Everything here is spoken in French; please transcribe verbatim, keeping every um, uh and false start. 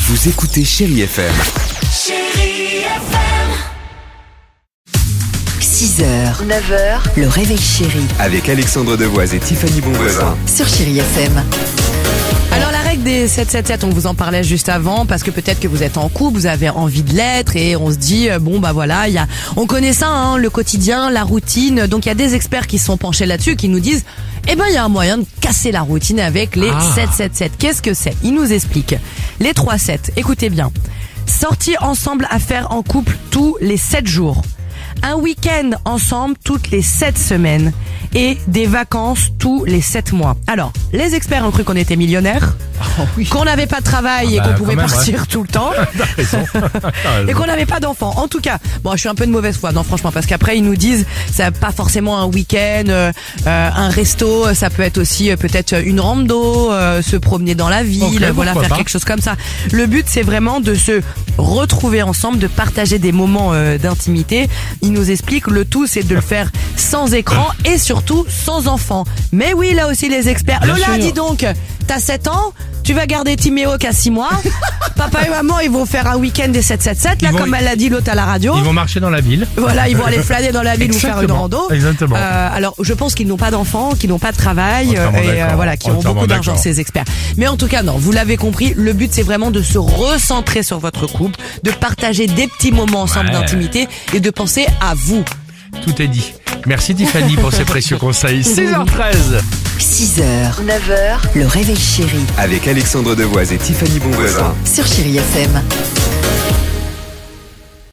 Vous écoutez Chérie F M. Chérie F M. six heures, neuf heures, le réveil chéri Avec Alexandre Devoise et Tiffany Bonvoisin. sur Chérie F M. Alors la règle des sept sept sept, on vous en parlait juste avant parce que peut-être que vous êtes en couple, vous avez envie de l'être et on se dit euh, bon bah voilà, il y a, on connaît ça, hein, le quotidien, la routine. Donc il y a des experts qui se sont penchés là-dessus, qui nous disent eh ben il y a un moyen de casser la routine avec les Ah. sept sept sept. Qu'est-ce que c'est ? Ils nous expliquent les trois sept. Écoutez bien. Sortie ensemble à faire en couple tous les sept jours. Un week-end ensemble toutes les sept semaines et des vacances tous les sept mois. Alors, les experts ont cru qu'on était millionnaires, Oh oui. qu'on n'avait pas de travail et Ah qu'on bah, pouvait quand même, partir tout le temps T'as raison. T'as raison. et qu'on n'avait pas d'enfants. En tout cas, bon, je suis un peu de mauvaise foi, non franchement, parce qu'après ils nous disent ça pas forcément un week-end, euh, euh, un resto, ça peut être aussi euh, peut-être une rando, euh, se promener dans la ville, Ok, voilà, pourquoi faire pas. quelque chose comme ça. Le but c'est vraiment de se retrouver ensemble, de partager des moments euh, d'intimité. Ils nous expliquent le tout c'est de le faire sans écran et surtout sans enfants. Mais oui, là aussi les experts. Bien Lola, sûr. dis donc, t'as sept ans, tu vas garder Timéo qui a six mois. Papa et maman, ils vont faire un week-end des sept sept sept, là, Ils vont- comme elle l'a dit l'autre à la radio. Ils vont marcher dans la ville. Voilà, ils vont aller flâner dans la ville ou faire une Exactement. rando. Exactement. Euh, alors, je pense qu'ils n'ont pas d'enfants, qu'ils n'ont pas de travail, Entièrement et euh, d'accord. voilà, qui ont Entièrement beaucoup d'argent, d'accord. ces experts. Mais en tout cas, non, vous l'avez compris, le but c'est vraiment de se recentrer sur votre couple, de partager des petits moments ensemble Ouais. d'intimité et de penser à vous. Tout est dit. Merci Tiffany pour ces précieux conseils. six heures treize. six heures, neuf heures, le réveil chéri Avec Alexandre Devoise et Tiffany Bonvoisin. sur Chérie F M.